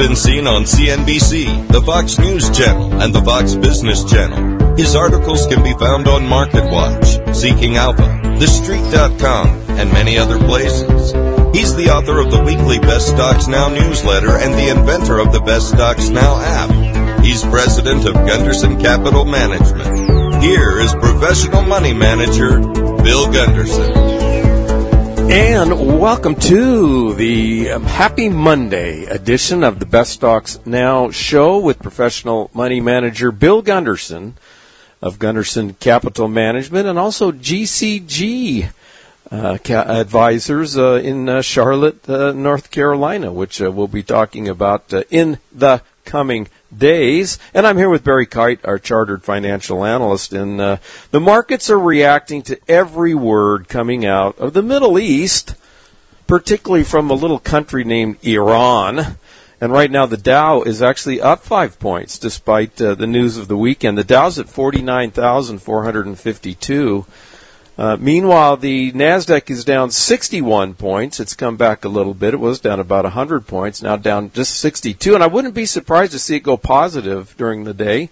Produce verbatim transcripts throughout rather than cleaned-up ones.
been seen on C N B C, the Fox News Channel, and the Fox Business Channel. His articles can be found on MarketWatch, Seeking Alpha, The Street dot com, and many other places. He's the author of the weekly Best Stocks Now newsletter and the inventor of the Best Stocks Now app. He's president of Gunderson Capital Management. Here is professional money manager Bill Gunderson. And welcome to the um, Happy Monday edition of the Best Stocks Now show with professional money manager Bill Gunderson of Gunderson Capital Management and also G C G uh, ca- advisors uh, in uh, Charlotte, uh, North Carolina, which uh, we'll be talking about uh, in the coming days. And I'm here with Barry Kite, our chartered financial analyst. And uh, the markets are reacting to every word coming out of the Middle East, particularly from a little country named Iran. And right now the Dow is actually up five points despite uh, the news of the weekend. The Dow's at forty-nine thousand four hundred fifty-two. Uh, meanwhile, the NASDAQ is down sixty-one points. It's come back a little bit. It was down about one hundred points, now down just sixty-two. And I wouldn't be surprised to see it go positive during the day.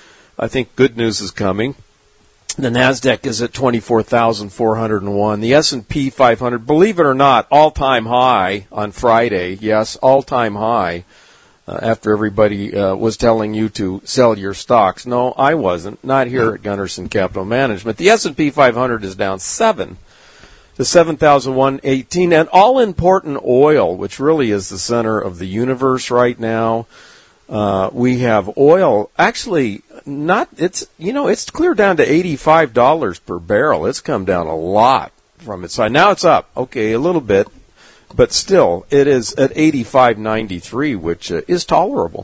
I think good news is coming. The NASDAQ is at twenty-four thousand four hundred one. The S and P five hundred, believe it or not, all-time high on Friday. Yes, all-time high. Uh, after everybody uh, was telling you to sell your stocks. No, I wasn't. Not here at Gunderson Capital Management. The S and P five hundred is down seven to seven thousand one hundred eighteen. And all-important oil, which really is the center of the universe right now. Uh, we have oil, actually, not, it's, you know, it's clear down to eighty-five dollars per barrel. It's come down a lot from its side. Now it's up, okay, a little bit. But still, it is at eighty-five ninety-three, which uh, is tolerable.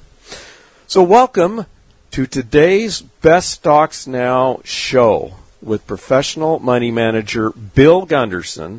So welcome to today's Best Stocks Now show with professional money manager Bill Gunderson,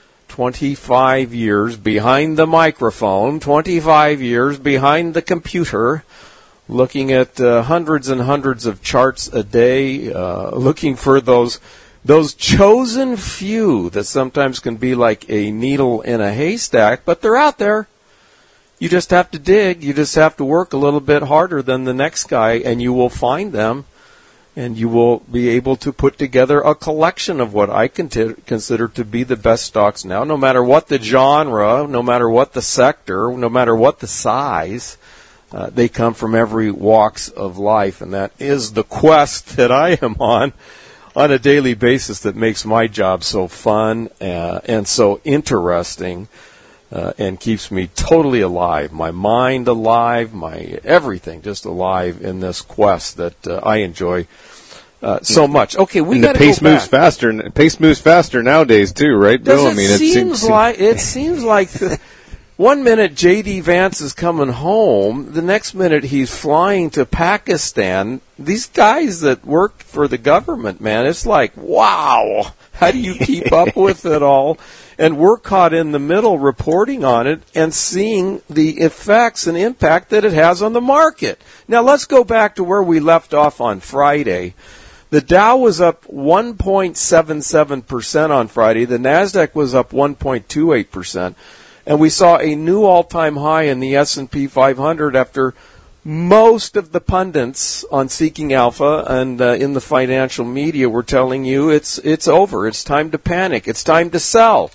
twenty-five years behind the microphone, twenty-five years behind the computer, looking at uh, hundreds and hundreds of charts a day, uh, looking for those Those chosen few that sometimes can be like a needle in a haystack, but they're out there. You just have to dig. You just have to work a little bit harder than the next guy, and you will find them, and you will be able to put together a collection of what I consider to be the best stocks now, no matter what the genre, no matter what the sector, no matter what the size. Uh, they come from every walks of life, and that is the quest that I am on. on a daily basis that makes my job so fun uh, and so interesting uh, and keeps me totally alive, my mind alive, my everything just alive in this quest that uh, I enjoy uh, so much. Okay, we got to go back. The pace moves faster. Pace moves faster nowadays too, right, Does Bill? it I mean, it seems seems like it seems like. The, One minute J D Vance is coming home, the next minute he's flying to Pakistan. These guys that work for the government, man, it's like, wow, how do you keep up with it all? And we're caught in the middle reporting on it and seeing the effects and impact that it has on the market. Now let's go back to where we left off on Friday. The Dow was up one point seven seven percent on Friday. The NASDAQ was up one point two eight percent. And we saw a new all-time high in the S and P five hundred after most of the pundits on Seeking Alpha and uh, in the financial media were telling you it's it's over. It's time to panic. It's time to sell.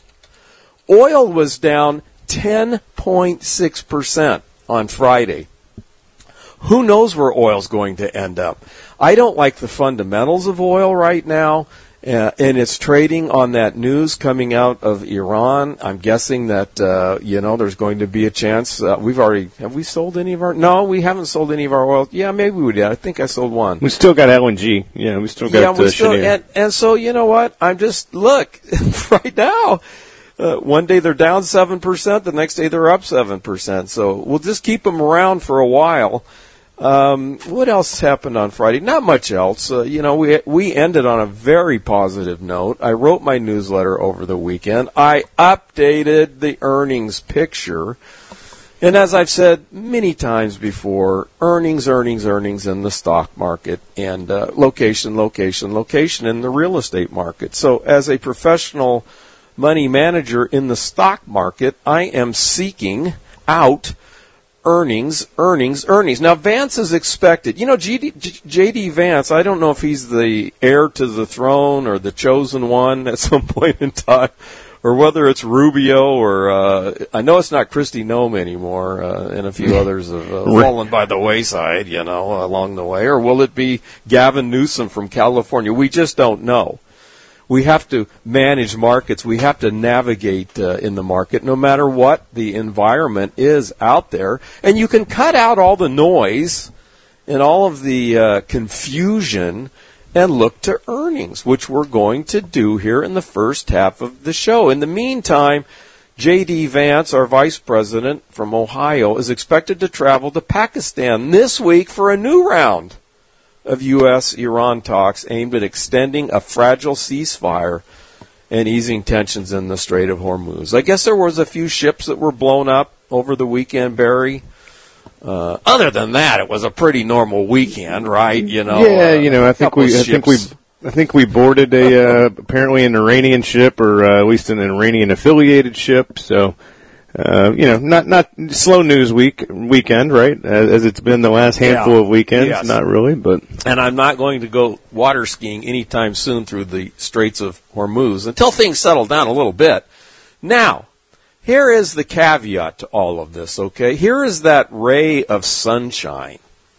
Oil was down ten point six percent on Friday. Who knows where oil's going to end up? I don't like the fundamentals of oil right now. Uh, and it's trading on that news coming out of Iran. I'm guessing that, uh, you know, there's going to be a chance. Uh, we've already, have we sold any of our, no, we haven't sold any of our oil. Yeah, maybe we did. I think I sold one. We still got L N G. Yeah, we still got yeah, we uh, still, Cheniere. and, and so, you know what? I'm just, look, right now, uh, one day they're down seven percent, the next day they're up seven percent. So we'll just keep them around for a while. Um, what else happened on Friday? Not much else. Uh, you know, we we ended on a very positive note. I wrote my newsletter over the weekend. I updated the earnings picture. And as I've said many times before, earnings, earnings, earnings in the stock market and uh, location, location, location in the real estate market. So as a professional money manager in the stock market, I am seeking out earnings, earnings, earnings. Now, Vance is expected. You know, J D Vance, I don't know if he's the heir to the throne or the chosen one at some point in time, or whether it's Rubio or uh, I know it's not Kristi Noem anymore, uh, and a few others have uh, fallen by the wayside, you know, along the way. Or will it be Gavin Newsom from California? We just don't know. We have to manage markets. We have to navigate uh, in the market no matter what the environment is out there. And you can cut out all the noise and all of the uh, confusion and look to earnings, which we're going to do here in the first half of the show. In the meantime, J D Vance, our vice president from Ohio, is expected to travel to Pakistan this week for a new round of U S Iran talks aimed at extending a fragile ceasefire and easing tensions in the Strait of Hormuz. I guess there was a few ships that were blown up over the weekend, Barry. Uh, other than that, it was a pretty normal weekend, right? You know. Yeah, uh, you know, I think we, I think we, I think we boarded a uh, apparently an Iranian ship, or uh, at least an Iranian affiliated ship. So. Uh, you know, not not slow news week weekend, right? As, as it's been the last handful yeah. of weekends, yes. Not really, but. And I'm not going to go water skiing anytime soon through the Straits of Hormuz until things settle down a little bit. Now, here is the caveat to all of this. Okay, here is that ray of sunshine.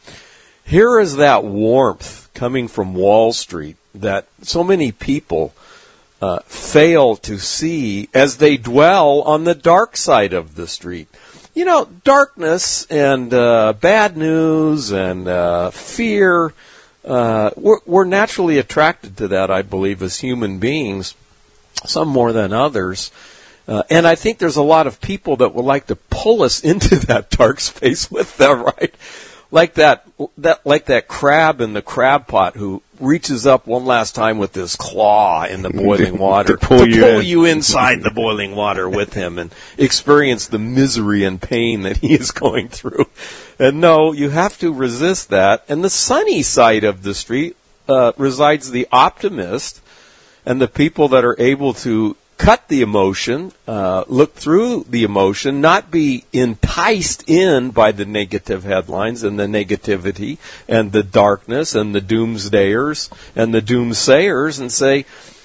Here is that warmth coming from Wall Street that so many people Uh, fail to see as they dwell on the dark side of the street. You know, darkness and uh, bad news and uh, fear, uh, we're, we're naturally attracted to that, I believe, as human beings, some more than others. Uh, and I think there's a lot of people that would like to pull us into that dark space with them, right? Like that, that, like that crab in the crab pot who reaches up one last time with his claw in the boiling water to pull, to you, pull in. you inside the boiling water with him and experience the misery and pain that he is going through. And no, you have to resist that. And the sunny side of the street uh, resides the optimist and the people that are able to cut the emotion, uh, look through the emotion, not be enticed in by the negative headlines and the negativity and the darkness and the doomsdayers and the doomsayers, and say,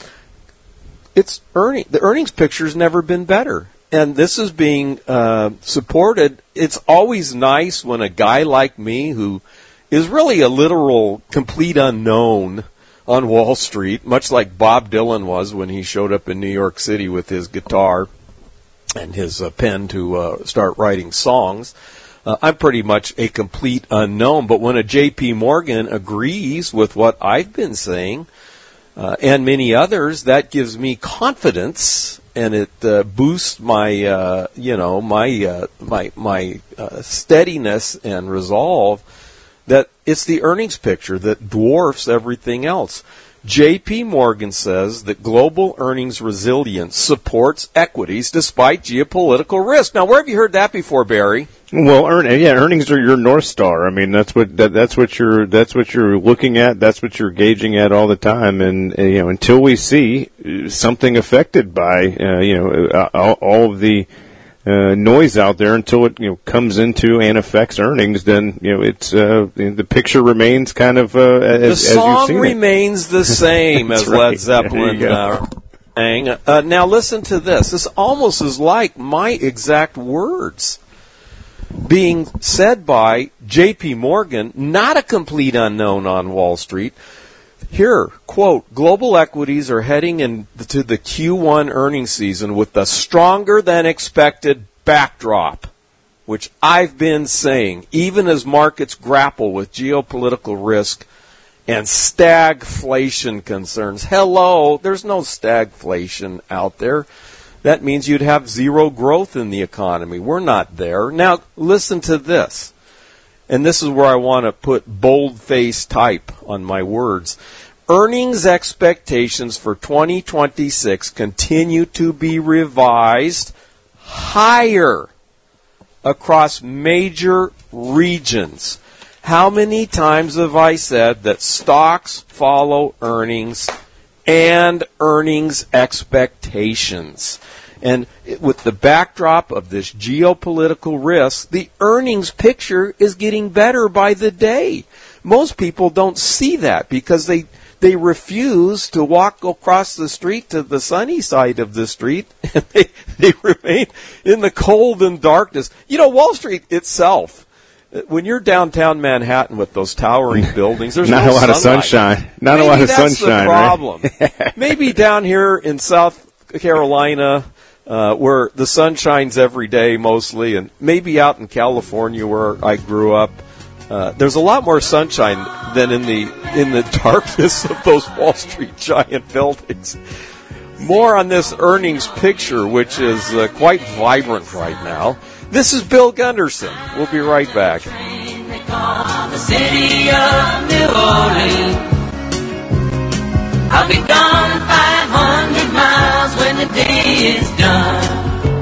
it's earning. The earnings picture's never been better. And this is being uh, supported. It's always nice when a guy like me, who is really a literal complete unknown on Wall Street, much like Bob Dylan was when he showed up in New York City with his guitar and his uh, pen to uh, start writing songs. Uh, I'm pretty much a complete unknown. But when a J P Morgan agrees with what I've been saying, uh, and many others, that gives me confidence, and it uh, boosts my, uh, you know, my uh, my my uh, steadiness and resolve. That it's the earnings picture that dwarfs everything else. J P Morgan says that global earnings resilience supports equities despite geopolitical risk. Now, where have you heard that before, Barry? Well, earn, yeah, earnings are your North Star. I mean, that's what that, that's what you're that's what you're looking at. That's what you're gauging at all the time. And, and you know, until we see something affected by uh, you know all, all of the Uh, noise out there, until it you know comes into and affects earnings, then you know it's uh, the picture remains kind of uh, as, the as you've song seen remains it. the same as right. Led Zeppelin uh, sang. Uh, now listen to this. This almost is like my exact words being said by J P Morgan, not a complete unknown on Wall Street. Here, quote, global equities are heading into the Q one earnings season with a stronger than expected backdrop, which I've been saying, even as markets grapple with geopolitical risk and stagflation concerns. Hello, there's no stagflation out there. That means you'd have zero growth in the economy. We're not there. Now, listen to this. And this is where I want to put bold-face type on my words. Earnings expectations for twenty twenty-six continue to be revised higher across major regions. How many times have I said that stocks follow earnings and earnings expectations? And with the backdrop of this geopolitical risk, the earnings picture is getting better by the day. Most people don't see that because they they refuse to walk across the street to the sunny side of the street, and they, they remain in the cold and darkness. You know, Wall Street itself, when you're downtown Manhattan with those towering buildings, there's not no a lot sunlight. of sunshine. Not Maybe a lot of that's sunshine. The problem. Right? Maybe down here in South Carolina, uh, where the sun shines every day mostly, and maybe out in California where I grew up, uh, there's a lot more sunshine than in the in the darkness of those Wall Street giant buildings. More on this earnings picture, which is uh, quite vibrant right now. This is Bill Gunderson. We'll be right back. The city of New Orleans. I'll be gone five hundred miles when the day is done.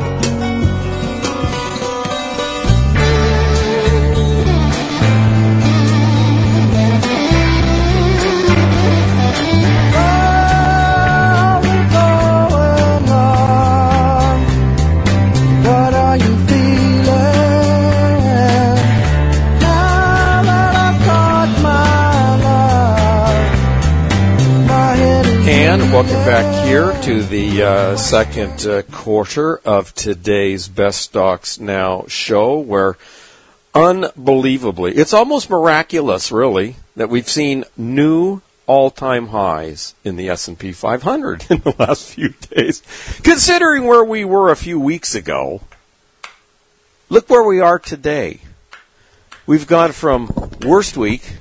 And welcome back here to the uh, second uh, quarter of today's Best Stocks Now show, where unbelievably, it's almost miraculous, really, that we've seen new all-time highs in the S and P five hundred in the last few days. Considering where we were a few weeks ago, look where we are today. We've gone from worst week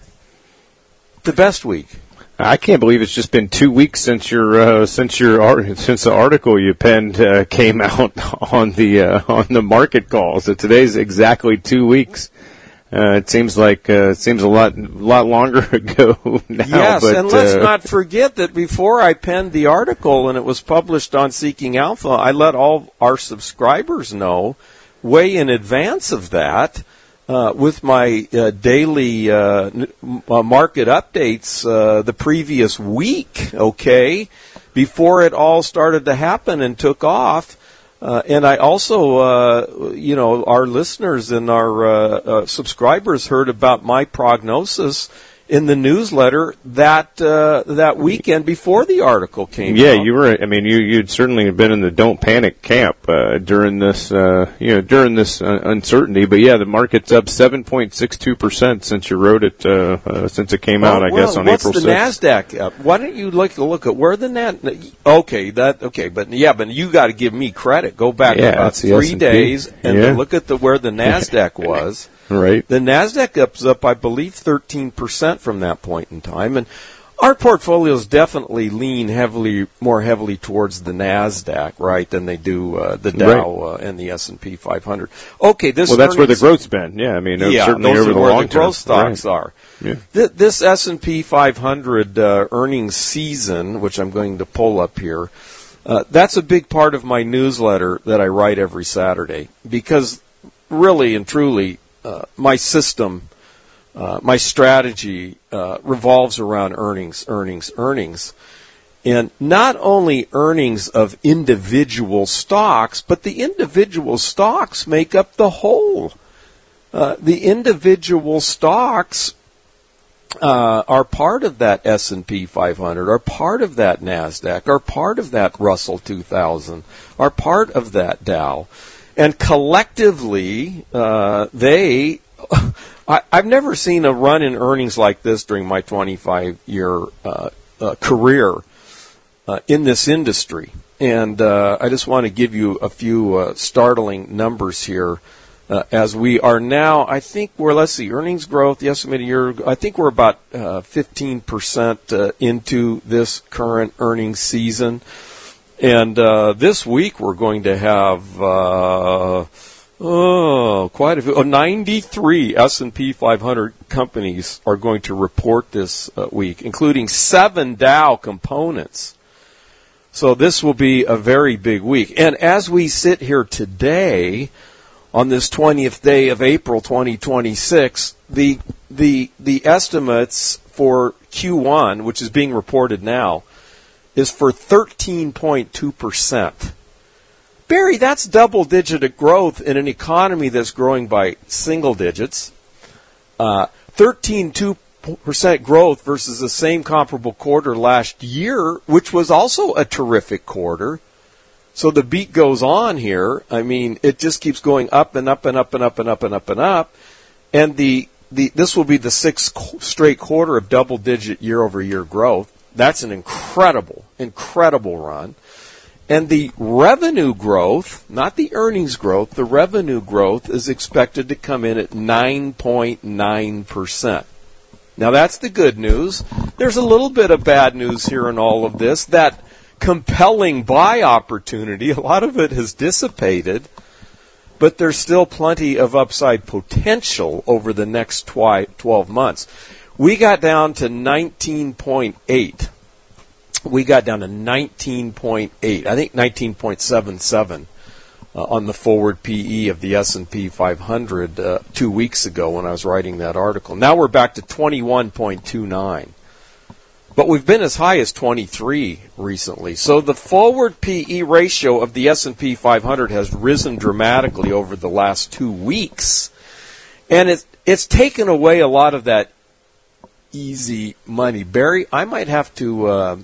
to best week. I can't believe it's just been two weeks since your uh, since your art, since the article you penned uh, came out on the uh, on the market call. So today's exactly two weeks. Uh, it seems like uh, it seems a lot lot longer ago now. Yes, but, and let's uh, not forget that before I penned the article and it was published on Seeking Alpha, I let all our subscribers know way in advance of that. Uh, with my uh, daily uh, n- uh, market updates uh, the previous week, okay, before it all started to happen and took off. Uh, and I also, uh, you know, our listeners and our uh, uh, subscribers heard about my prognosis in the newsletter that uh, that weekend before the article came yeah, out. Yeah, you were. I mean, you you'd certainly been in the don't panic camp uh, during this, uh, you know, during this uh, uncertainty. But yeah, the market's up seven point six two percent since you wrote it, uh, uh, since it came well, out. I well, guess on what's April the sixth. NASDAQ up? Why don't you look look at where the Nas? Okay, that okay, but yeah, but you got to give me credit. Go back Yeah, about that's the three S and P. days and Yeah. look at the where the NASDAQ was. Right. The NASDAQ up's up, I believe, thirteen percent from that point in time. And our portfolios definitely lean heavily, more heavily towards the NASDAQ, right, than they do uh, the Dow Right. uh, and the S and P five hundred. Okay, this Well, that's where the earnings- growth's been. Yeah, I mean, yeah, certainly those over are the where long the term. growth stocks Right. are. Yeah. Th- This S and P five hundred uh, earnings season, which I'm going to pull up here, uh, that's a big part of my newsletter that I write every Saturday because really and truly, uh, my system, uh, my strategy uh, revolves around earnings, earnings, earnings. And not only earnings of individual stocks, but the individual stocks make up the whole. Uh, the individual stocks uh, are part of that S and P five hundred, are part of that NASDAQ, are part of that Russell two thousand, are part of that Dow. And collectively, uh, they... I, I've never seen a run in earnings like this during my twenty-five-year uh, uh, career uh, in this industry. And uh, I just want to give you a few uh, startling numbers here. Uh, as we are now, I think we're, let's see, earnings growth, the estimated year, I think we're about uh, fifteen percent uh, into this current earnings season. And uh, this week we're going to have, uh, oh, quite a few, oh, ninety-three S and P five hundred companies are going to report this uh, week, including seven Dow components. So this will be a very big week. And as we sit here today, on this twentieth day of April twenty twenty-six, the the the estimates for Q one, which is being reported now, is for thirteen point two percent. Barry, that's double-digit growth in an economy that's growing by single digits. Uh, thirteen point two percent growth versus the same comparable quarter last year, which was also a terrific quarter. So the beat goes on here. I mean, it just keeps going up and up and up and up and up and up and up. And the, the this will be the sixth straight quarter of double-digit year-over-year growth. That's an incredible, incredible run. And the revenue growth, not the earnings growth, the revenue growth is expected to come in at nine point nine percent. Now, that's the good news. There's a little bit of bad news here in all of this. That compelling buy opportunity, a lot of it has dissipated, but there's still plenty of upside potential over the next twelve months. We got down to nineteen point eight. We got down to nineteen point eight, I think nineteen point seven seven uh, on the forward P E of the S and P five hundred uh, two weeks ago when I was writing that article. Now we're back to twenty-one point two nine. But we've been as high as twenty-three recently. So the forward P E ratio of the S and P five hundred has risen dramatically over the last two weeks. And it's, it's taken away a lot of that easy money. Barry, I might have to... Uh,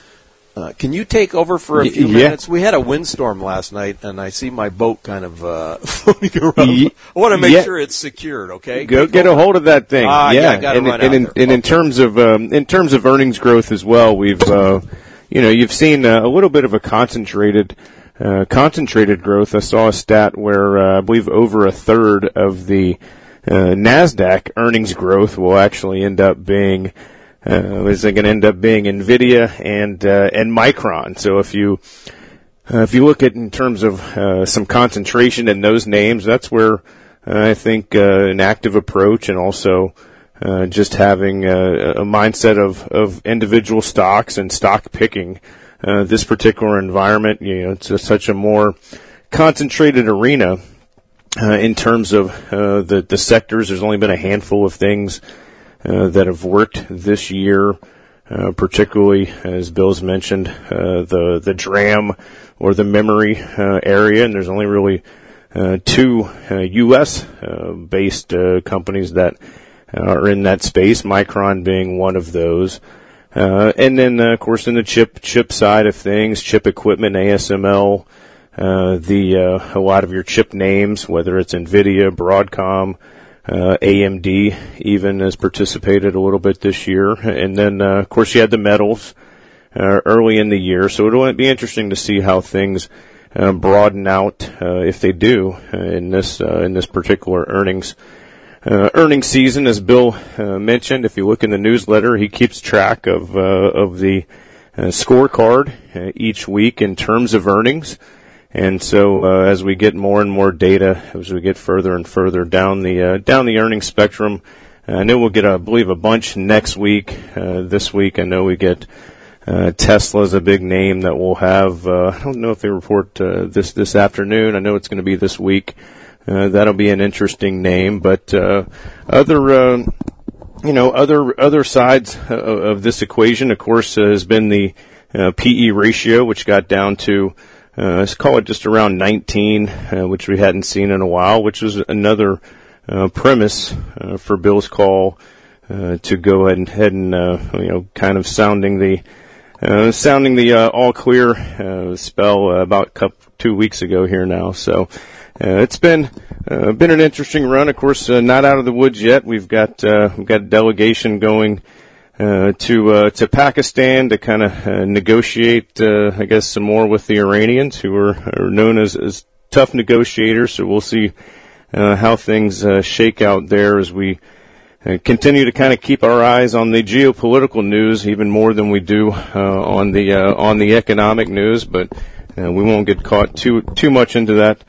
Uh, can you take over for a few yeah. minutes? We had a windstorm last night, and I see my boat kind of uh, floating around. Yeah. I want to make yeah. sure it's secured. Okay, go Take get over. a hold of that thing. Ah, yeah, yeah. I gotta and, run and, out in, there. and in Okay. terms of um, in terms of earnings growth as well, we've uh, you know you've seen uh, a little bit of a concentrated uh, concentrated growth. I saw a stat where uh, I believe over a third of the uh, NASDAQ earnings growth will actually end up being. Uh, is it going to end up being NVIDIA and uh, and Micron? So if you uh, if you look at in terms of uh, some concentration in those names, that's where uh, I think uh, an active approach and also uh, just having a, a mindset of, of individual stocks and stock picking uh, this particular environment. You know, it's a, such a more concentrated arena uh, in terms of uh, the the sectors. There's only been a handful of things. Uh, that have worked this year, uh, particularly as Bill's mentioned, uh, the the DRAM or the memory uh, area, and there's only really uh, two uh, U S uh, based uh, companies that are in that space. Micron being one of those, uh, and then uh, of course in the chip chip side of things, chip equipment, A S M L, uh, the uh, a lot of your chip names, whether it's NVIDIA, Broadcom. Uh, A M D even has participated a little bit this year. And then, uh, of course, you had the metals uh, early in the year. So it'll be interesting to see how things uh, broaden out, uh, if they do, uh, in this uh, in this particular earnings uh, earnings season. As Bill uh, mentioned, if you look in the newsletter, he keeps track of, uh, of the uh, scorecard uh, each week in terms of earnings. And so, uh, as we get more and more data, as we get further and further down the uh, down the earnings spectrum, uh, I know we'll get, I believe, a bunch next week. Uh, this week, I know we get uh, Tesla's a big name that we'll have. Uh, I don't know if they report uh, this this afternoon. I know it's going to be this week. Uh, that'll be an interesting name. But uh, other, uh, you know, other other sides of, of this equation, of course, uh, has been the uh, P E ratio, which got down to. Uh, let's call it just around nineteen, uh, which we hadn't seen in a while, which is another uh, premise uh, for Bill's call uh, to go ahead and, head and uh, you know, kind of sounding the uh, sounding the uh, all clear uh, spell uh, about couple, two weeks ago here now. So uh, it's been uh, been an interesting run. Of course, uh, not out of the woods yet. We've got uh, we've got a delegation going. Uh, to uh, to Pakistan to kind of uh, negotiate, uh, I guess, some more with the Iranians, who are, are known as, as tough negotiators. So we'll see uh, how things uh, shake out there as we uh, continue to kind of keep our eyes on the geopolitical news, even more than we do uh, on the uh, on the economic news. But uh, we won't get caught too too much into that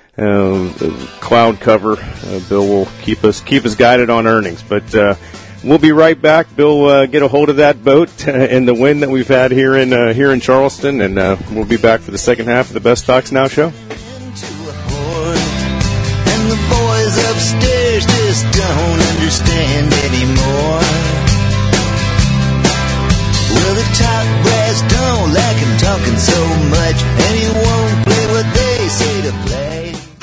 uh, cloud cover. Uh, Bill will keep us keep us guided on earnings, but. Uh, We'll be right back. Bill, uh, get a hold of that boat uh, and the wind that we've had here in uh, here in Charleston, and uh, we'll be back for the second half of the Best Stocks Now show. And the boys upstairs just don't understand anymore. Well, the top brass don't like him talking so much, and he won't play what they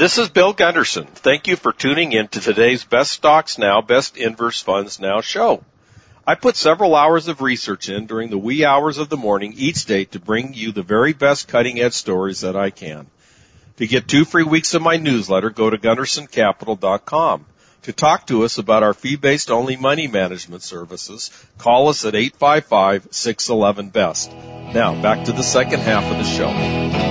This is Bill Gunderson. Thank you for tuning in to today's Best Stocks Now, Best Inverse Funds Now show. I put several hours of research in during the wee hours of the morning each day to bring you the very best cutting-edge stories that I can. To get two free weeks of my newsletter, go to gunderson capital dot com. To talk to us about our fee-based only money management services, call us at eight five five, six one one, B E S T. Now, back to the second half of the show.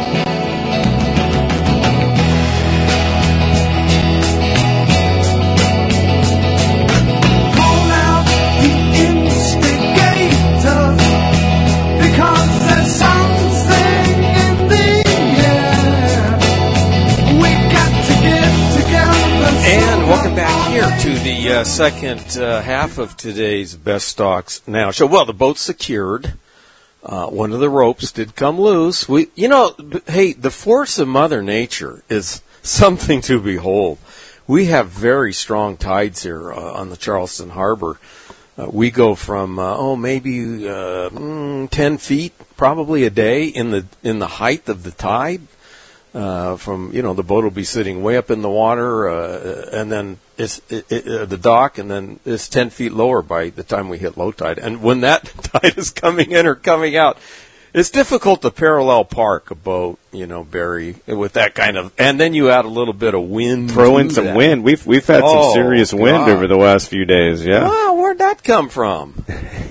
Welcome back here to the uh, second uh, half of today's Best Stocks Now show. Well, the boat's secured. Uh, one of the ropes did come loose. We, you know, hey, the force of Mother Nature is something to behold. We have very strong tides here uh, on the Charleston Harbor. Uh, we go from uh, oh maybe uh, mm, ten feet probably a day in the in the height of the tide. Uh, from, you know, the boat will be sitting way up in the water, uh, and then it's it, it, uh, the dock, and then it's ten feet lower by the time we hit low tide. And when that tide is coming in or coming out, it's difficult to parallel park a boat, you know, Barry, with that kind of, and then you add a little bit of wind. Throw in some that. wind. We've we've had oh, some serious wind God. over the last few days. Yeah. Wow, where'd that come from?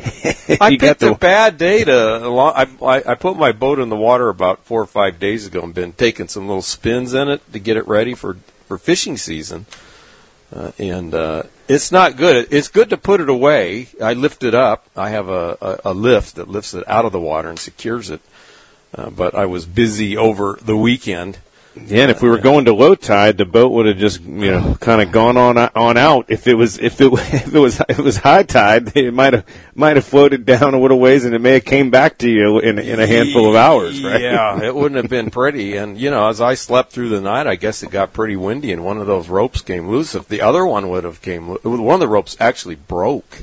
I picked the... a bad day to. I, I I put my boat in the water about four or five days ago and been taking some little spins in it to get it ready for for fishing season. Uh, and uh, it's not good. It's good to put it away. I lift it up. I have a, a, a lift that lifts it out of the water and secures it. Uh, but I was busy over the weekend. Yeah, and if we were going to low tide, the boat would have just, you know, kind of gone on on out. If it was if it if it was if it was high tide, it might have might have floated down a little ways, and it may have came back to you in in a handful of hours, right? Yeah, it wouldn't have been pretty. And you know, as I slept through the night, I guess it got pretty windy, and one of those ropes came loose. If the other one would have came, one of the ropes actually broke.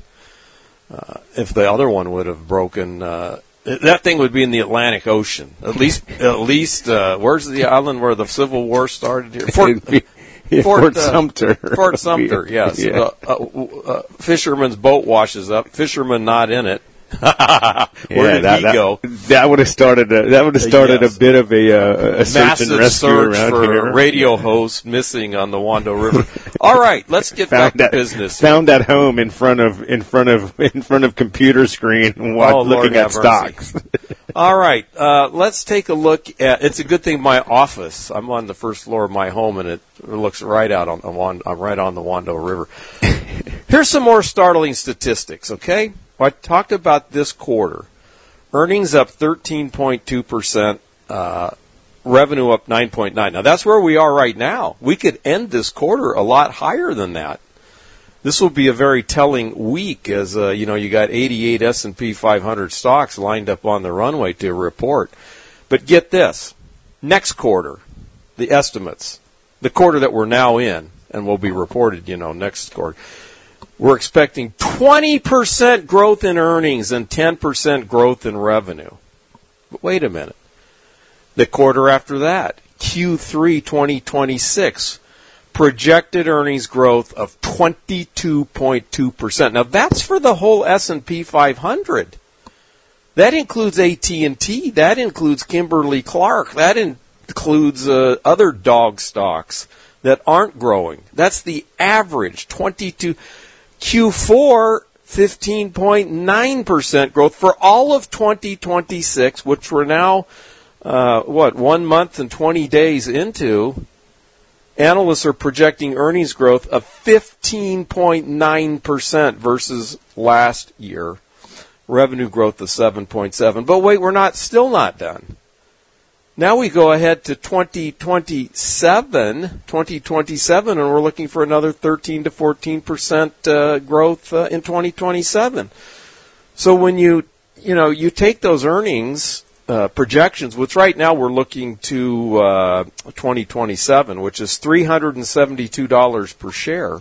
Uh, if the other one would have broken. Uh, That thing would be in the Atlantic Ocean. At least, at least, uh, where's the island where the Civil War started here? Fort, Fort, Fort uh, Sumter. Fort Sumter, yes. Yeah. Uh, uh, uh, fisherman's boat washes up. Fisherman not in it. Where yeah, did that, he that, go? That would have started. A, that would have started yes. a bit of a, uh, a search massive and rescue search around for here. a radio host missing on the Wando River. All right, let's get found back that, to business. Found at home in front of in front of in front of computer screen while oh, looking Lord at stocks. stocks. All right, uh, let's take a look at. It's a good thing my office. I'm on the first floor of my home, and it looks right out on, on, on right on the Wando River. Here's some more startling statistics. Okay, I talked about this quarter. Earnings up thirteen point two percent. Uh, revenue up nine point nine. Now that's where we are right now. We could end this quarter a lot higher than that. This will be a very telling week, as uh, you know, you got eighty-eight S and P five hundred stocks lined up on the runway to report. But get this, next quarter, the estimates, the quarter that we're now in, and will be reported, you know, next quarter, we're expecting twenty percent growth in earnings and ten percent growth in revenue. But wait a minute, the quarter after that, Q three twenty twenty-six. Projected earnings growth of twenty-two point two percent. Now, that's for the whole S and P five hundred. That includes A T and T. That includes Kimberly-Clark. That includes uh, other dog stocks that aren't growing. That's the average, twenty-two. Q four, fifteen point nine percent growth for all of twenty twenty-six, which we're now, uh, what, one month and twenty days into. Analysts are projecting earnings growth of fifteen point nine percent versus last year. Revenue growth of seven point seven. But wait, we're not still not done. Now we go ahead to twenty twenty-seven, twenty twenty-seven, and we're looking for another thirteen to fourteen percent uh, growth uh, in twenty twenty-seven. So when you, you know, you take those earnings Uh, projections, which right now we're looking to uh, twenty twenty-seven, which is three hundred seventy-two dollars per share,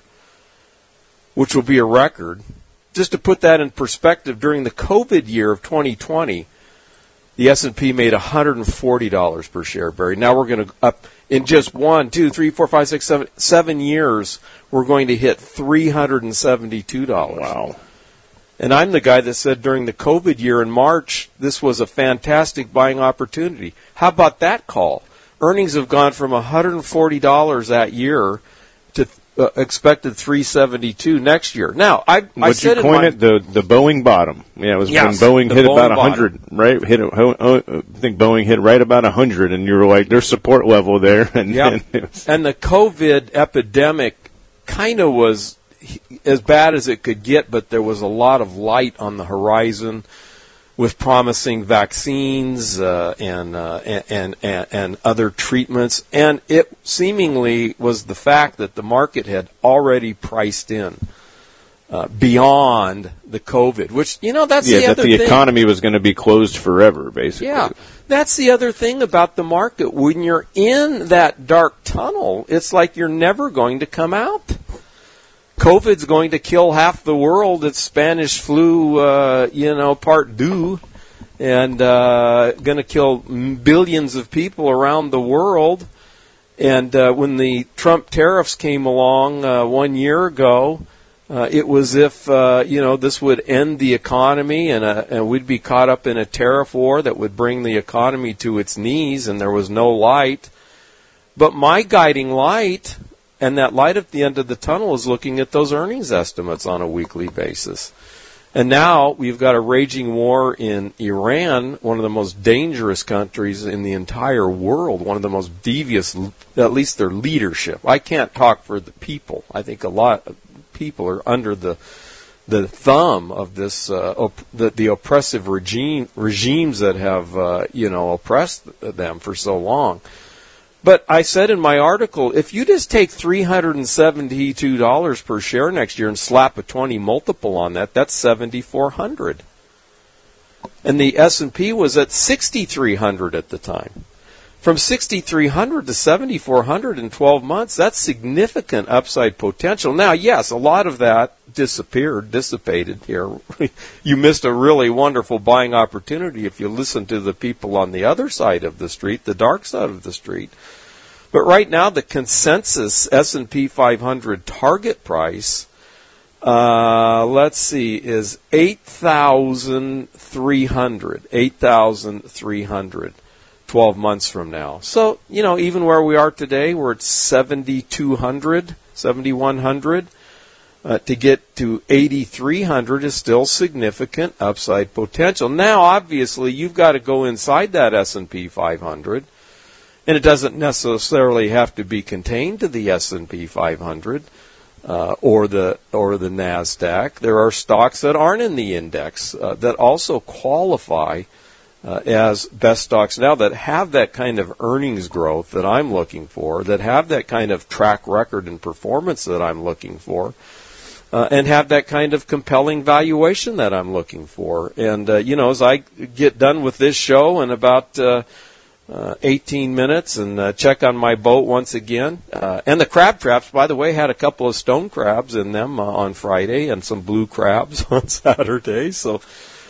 which will be a record. Just to put that in perspective, during the COVID year of twenty twenty, the S and P made one hundred forty dollars per share, Barry. Now we're going to up in just one, two, three, four, five, six, seven, seven years. We're going to hit three hundred seventy-two dollars. Wow. And I'm the guy that said during the COVID year in March, this was a fantastic buying opportunity. How about that call? Earnings have gone from one hundred forty dollars that year to uh, expected three hundred seventy-two dollars next year. Now, I, I Would said you coin my, it the the Boeing bottom? Yeah, it was Yes, when Boeing the hit Boeing about one hundred, right? Hit, a- I think Boeing hit right about one hundred, and you were like, there's support level there. And, Yeah. and it was- And the COVID epidemic kind of was as bad as it could get, but there was a lot of light on the horizon with promising vaccines uh, and, uh, and, and and other treatments. And it seemingly was the fact that the market had already priced in uh, beyond the COVID, which, you know, that's yeah, the that other the thing. economy was going to be closed forever, basically. Yeah, that's the other thing about the market. When you're in that dark tunnel, it's like you're never going to come out. COVID's going to kill half the world. It's Spanish flu, uh, you know, part deux, and uh, going to kill billions of people around the world. And uh, when the Trump tariffs came along uh, one year ago, uh, it was if, uh, you know, this would end the economy and, uh, and we'd be caught up in a tariff war that would bring the economy to its knees, and there was no light. But my guiding light, and that light at the end of the tunnel, is looking at those earnings estimates on a weekly basis. And now we've got a raging war in Iran, one of the most dangerous countries in the entire world, one of the most devious, at least their leadership. I can't talk for the people. I think a lot of people are under the the thumb of this uh, op- the, the oppressive regime regimes that have uh, you know oppressed them for so long. But I said in my article, if you just take three hundred seventy-two dollars per share next year and slap a twenty multiple on that, that's seven thousand four hundred dollars. And the S and P was at six thousand three hundred dollars at the time. From six thousand three hundred dollars to seven thousand four hundred dollars in twelve months, that's significant upside potential. Now, yes, a lot of that disappeared, dissipated here. You missed a really wonderful buying opportunity if you listen to the people on the other side of the street, the dark side of the street. But right now, the consensus S and P five hundred target price, uh, let's see, is eight thousand three hundred. eight thousand three hundred. twelve months from now. So, you know, even where we are today, we're at seventy-two hundred, seventy-one hundred. Uh, to get to eighty-three hundred is still significant upside potential. Now, obviously, you've got to go inside that S and P five hundred, and it doesn't necessarily have to be contained to the S and P five hundred uh, or the or the NASDAQ. There are stocks that aren't in the index uh, that also qualify Uh, as best stocks now, that have that kind of earnings growth that I'm looking for, that have that kind of track record and performance that I'm looking for, uh, and have that kind of compelling valuation that I'm looking for. And, uh, you know, as I get done with this show in about uh, uh, eighteen minutes and uh, check on my boat once again, uh, and the crab traps, by the way, had a couple of stone crabs in them uh, on Friday and some blue crabs on Saturday, so...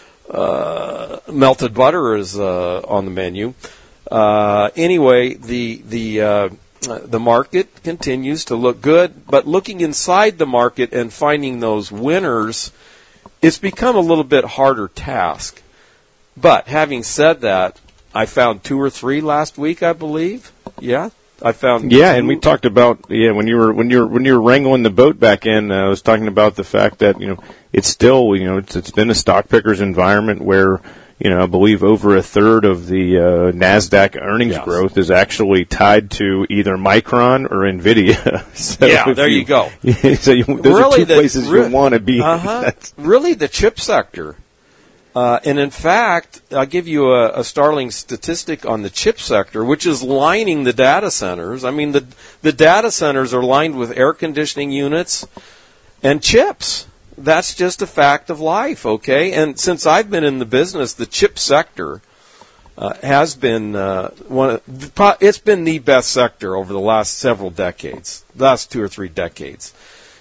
Uh, melted butter is uh, on the menu. Uh, anyway, the the uh, the market continues to look good, but looking inside the market and finding those winners, it's become a little bit harder task. But having said that, I found two or three last week, I believe. Yeah. I found yeah, two. and we talked about yeah when you were when you were when you were wrangling the boat back in. Uh, I was talking about the fact that you know it's still you know it's, it's been a stock pickers environment where you know I believe over a third of the uh, Nasdaq earnings Yes. growth is actually tied to either Micron or Nvidia. So Yeah, if there you go. so you, those Really, are two the- places re- you want to be. Uh-huh. That's- Really, the chip sector. Uh, and in fact, I'll give you a, a startling statistic on the chip sector, which is lining the data centers. I mean, the the data centers are lined with air conditioning units and chips. That's just a fact of life, okay? And since I've been in the business, the chip sector uh, has been uh, one. Of, the pro- it's been the best sector over the last several decades, last two or three decades.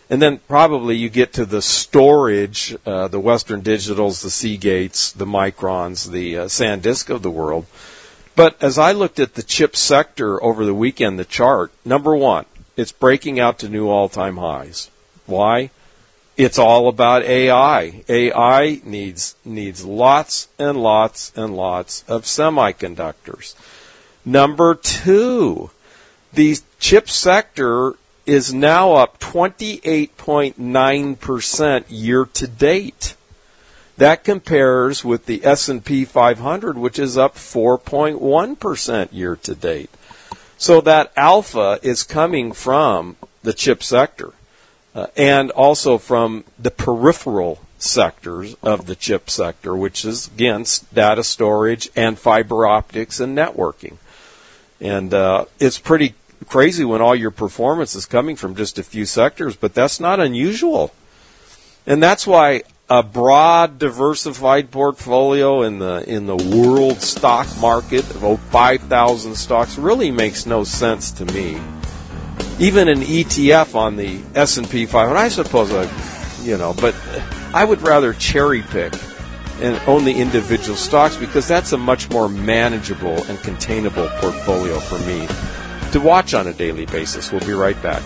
And then probably you get to the storage, uh, the Western Digitals, the Seagates, the Microns, the uh, SanDisk of the world. But as I looked at the chip sector over the weekend, the chart, number one, it's breaking out to new all-time highs. Why? It's all about A I. A I needs needs lots and lots and lots of semiconductors. Number two, the chip sector is now up twenty-eight point nine percent year to date. That compares with the S and P five hundred, which is up four point one percent year to date. So that alpha is coming from the chip sector uh, and also from the peripheral sectors of the chip sector, which is, again, data storage and fiber optics and networking. And uh, it's pretty crazy when all your performance is coming from just a few sectors, but that's not unusual. And that's why a broad, diversified portfolio in the in the world stock market of oh, five thousand stocks really makes no sense to me. Even an E T F on the S and P five hundred, I suppose, I, you know, but I would rather cherry pick and own the individual stocks because that's a much more manageable and containable portfolio for me to watch on a daily basis. We'll be right back.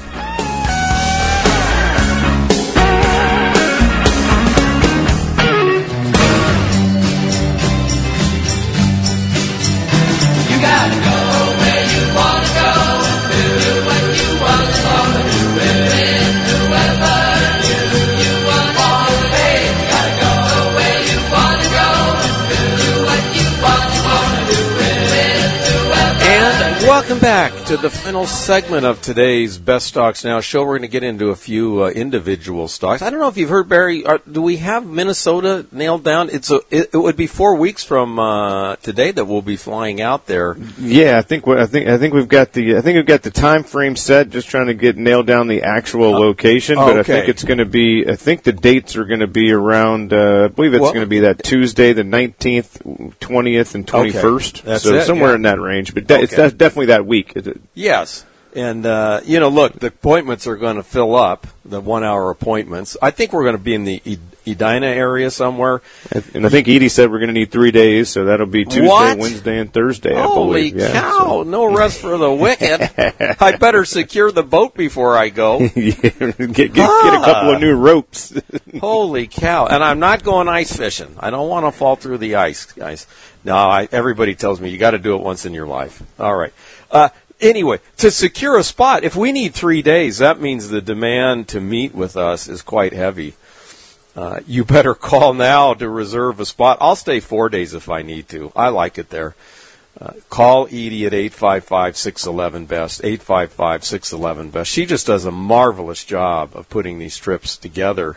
Welcome back to the final segment of today's Best Stocks Now show. We're going to get into a few uh, individual stocks. I don't know if you've heard, Barry, are, do we have Minnesota nailed down? It's a, it, it would be four weeks from uh, today that we'll be flying out there. Yeah, I think I think I think we've got the I think we've got the time frame set. Just trying to get nailed down the actual uh, location, but okay. I think it's going to be. I think the dates are going to be around. Uh, I believe it's well, going to be that Tuesday, the nineteenth, twentieth, and twenty-first. Okay. That's so it, somewhere yeah. in that range, but that, okay. it's that's definitely that week. Yes. And, uh, you know, look, the appointments are going to fill up, the one-hour appointments. I think we're going to be in the Edina area somewhere. And I think Edie said we're going to need three days, so that'll be Tuesday, what? Wednesday, and Thursday, I Holy believe. cow, yeah, so. No rest for the wicked. I better secure the boat before I go. yeah, get, get, ah. get a couple of new ropes. Holy cow. And I'm not going ice fishing. I don't want to fall through the ice, guys. No, I, everybody tells me you got to do it once in your life. All right. Uh, Anyway, to secure a spot, if we need three days, that means the demand to meet with us is quite heavy. Uh, you better call now to reserve a spot. I'll stay four days if I need to. I like it there. Uh, call Edie at eight five five, six one one, B E S T, eight five five, six one one, B E S T. She just does a marvelous job of putting these trips together.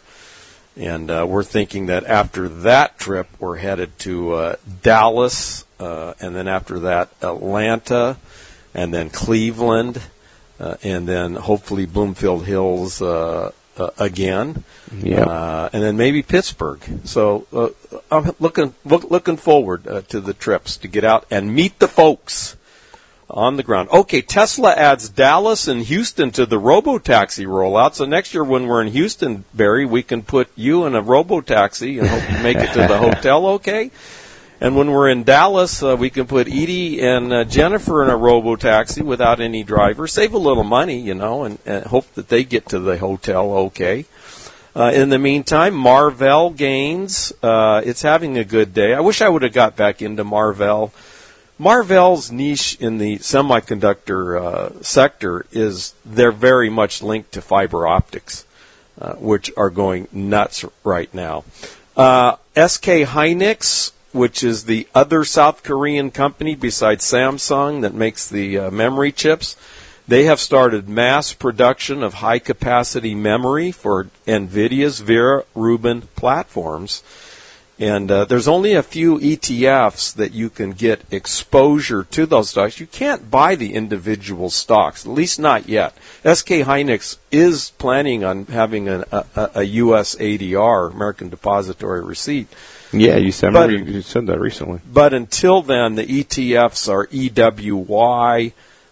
And uh, we're thinking that after that trip, we're headed to uh, Dallas, uh, and then after that, Atlanta, and then Cleveland, uh, and then hopefully Bloomfield Hills uh, uh, again, yep. uh, and then maybe Pittsburgh. So uh, I'm looking look, looking forward uh, to the trips to get out and meet the folks on the ground. Okay, Tesla adds Dallas and Houston to the robo-taxi rollout. So next year when we're in Houston, Barry, we can put you in a robo-taxi and hope you make it to the hotel okay? And when we're in Dallas, uh, we can put Edie and uh, Jennifer in a robo-taxi without any driver. Save a little money, you know, and, and hope that they get to the hotel okay. Uh, in the meantime, Marvell gains. Uh, it's having a good day. I wish I would have got back into Marvell. Marvell's niche in the semiconductor uh, sector is they're very much linked to fiber optics, uh, which are going nuts right now. Uh, S K Hynix, which is the other South Korean company besides Samsung that makes the uh, memory chips. They have started mass production of high-capacity memory for NVIDIA's Vera Rubin platforms. And uh, there's only a few E T Fs that you can get exposure to those stocks. You can't buy the individual stocks, at least not yet. S K Hynix is planning on having an, a, a U S A D R, American Depository Receipt. Yeah, you said, but, you said that recently. But until then, the E T Fs are E W Y,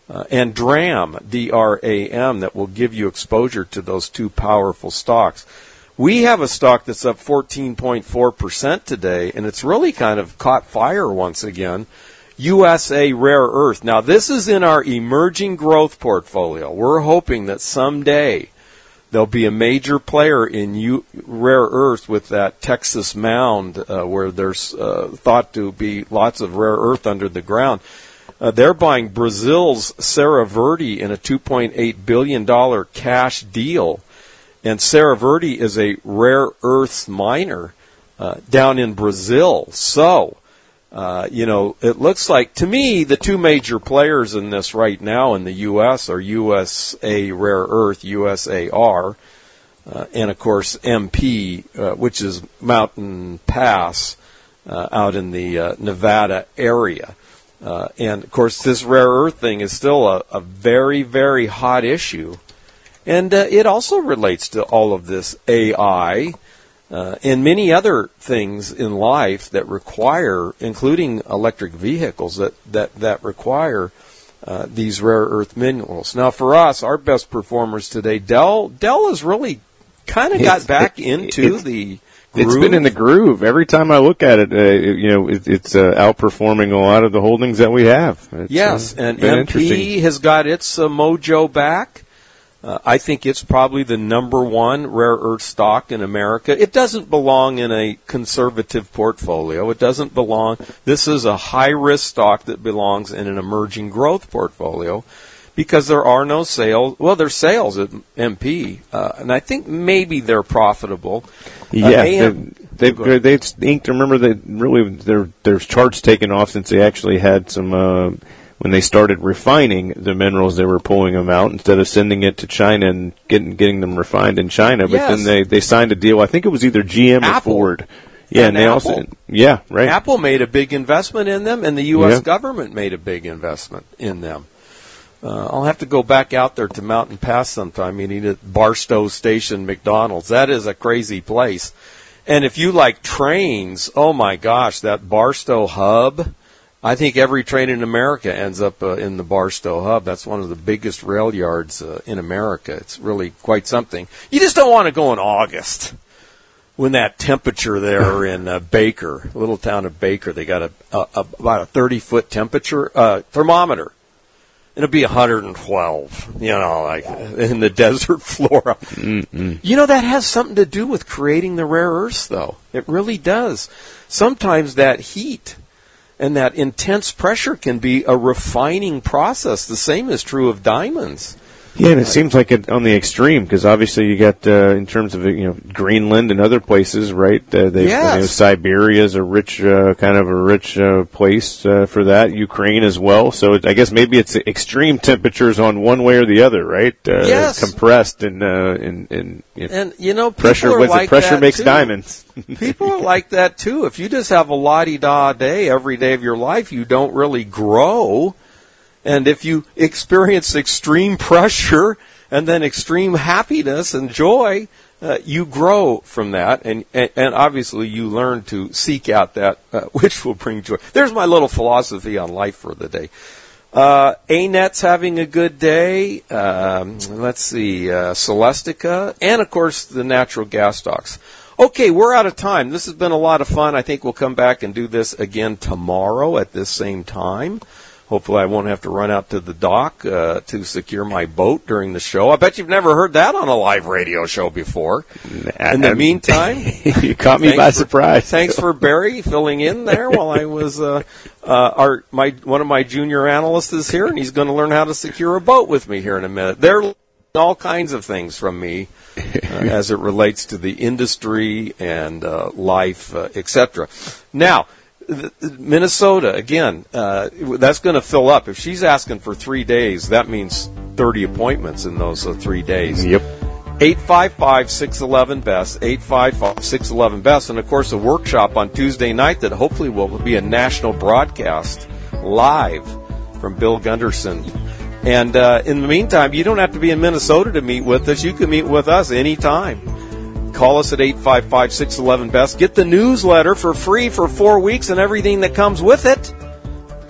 uh, and DRAM, D R A M, that will give you exposure to those two powerful stocks. We have a stock that's up fourteen point four percent today, and it's really kind of caught fire once again. U S A Rare Earth. Now, this is in our emerging growth portfolio. We're hoping that someday there'll be a major player in U- rare earth with that Texas mound uh, where there's uh, thought to be lots of rare earth under the ground. Uh, they're buying Brazil's Serra Verde in a two point eight billion dollars cash deal. And Serra Verde is a rare earths miner uh, down in Brazil. So, uh, you know, it looks like, to me, the two major players in this right now in the U S are U S A Rare Earth, U S A R, uh, and, of course, M P, uh, which is Mountain Pass uh, out in the uh, Nevada area. Uh, and, of course, this rare earth thing is still a, a very, very hot issue. And uh, it also relates to all of this A I uh, and many other things in life that require, including electric vehicles, that, that, that require uh, these rare earth minerals. Now, for us, our best performers today, Dell, Dell has really kind of got back it, into it, the groove. It's been in the groove. Every time I look at it, uh, it you know, it, it's uh, outperforming a lot of the holdings that we have. It's, yes, uh, and M P has got its uh, mojo back. Uh, I think it's probably the number one rare earth stock in America. It doesn't belong in a conservative portfolio. It doesn't belong. This is a high-risk stock that belongs in an emerging growth portfolio because there are no sales. Well, there's sales at M P, uh, and I think maybe they're profitable. Yeah, uh, A M, they've, they've, they've inked. Remember, they really their there's charts taken off since they actually had some. Uh, When they started refining the minerals, they were pulling them out instead of sending it to China and getting getting them refined in China. But yes. then they, they signed a deal. I think it was either G M Apple. or Ford. Yeah, and, and they Apple. also yeah right. Apple made a big investment in them, and the U S Yeah. government made a big investment in them. Uh, I'll have to go back out there to Mountain Pass sometime, eating at Barstow Station McDonald's. That is a crazy place. And if you like trains, oh my gosh, that Barstow hub. I think every train in America ends up uh, in the Barstow hub. That's one of the biggest rail yards uh, in America. It's really quite something. You just don't want to go in August when that temperature there in uh, Baker, little town of Baker, they got a, a, a about a thirty-foot temperature uh, thermometer. It'll be one hundred twelve, you know, like in the desert flora. Mm-mm. You know, that has something to do with creating the rare earths, though. It really does. Sometimes that heat and that intense pressure can be a refining process. The same is true of diamonds. Yeah, and it seems like it on the extreme because obviously you got uh, in terms of you know Greenland and other places, right? Uh, they, yes. you know, Siberia is a rich, uh, kind of a rich uh, place uh, for that. Ukraine as well. So it, I guess maybe it's extreme temperatures on one way or the other, right? Uh, yes. Compressed and uh, and and, you know, and you know pressure. Are With like pressure that makes too. diamonds. People are like that too. If you just have a la-di-da day every day of your life, you don't really grow. And if you experience extreme pressure and then extreme happiness and joy, uh, you grow from that. And, and, and obviously you learn to seek out that uh, which will bring joy. There's my little philosophy on life for the day. Uh, A NET's having a good day. Um, let's see, uh, Celestica, and of course the natural gas stocks. Okay, we're out of time. This has been a lot of fun. I think we'll come back and do this again tomorrow at this same time. Hopefully I won't have to run out to the dock uh, to secure my boat during the show. I bet you've never heard that on a live radio show before. In the meantime, you caught me by for, surprise. Thanks for Barry filling in there while I was uh, uh, our my one of my junior analysts is here, and he's going to learn how to secure a boat with me here in a minute. They're learning all kinds of things from me uh, as it relates to the industry and uh, life, uh, et cetera. Now. Minnesota, again, uh, that's going to fill up. If she's asking for three days, that means thirty appointments in those uh, three days. Yep. eight five five, six one one, B E S T, eight five five, six one one, B E S T, and, of course, a workshop on Tuesday night that hopefully will be a national broadcast live from Bill Gunderson. And uh, in the meantime, you don't have to be in Minnesota to meet with us. You can meet with us anytime. Call us at eight five five, six one one, B E S T. Get the newsletter for free for four weeks and everything that comes with it.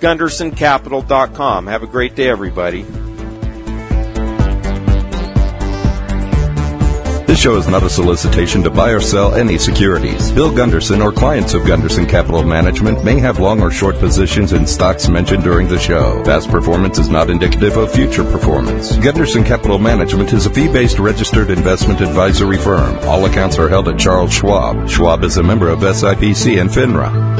gunderson capital dot com. Have a great day, everybody. This show is not a solicitation to buy or sell any securities. Bill Gunderson or clients of Gunderson Capital Management may have long or short positions in stocks mentioned during the show. Past performance is not indicative of future performance. Gunderson Capital Management is a fee-based registered investment advisory firm. All accounts are held at Charles Schwab. Schwab is a member of S I P C and FINRA.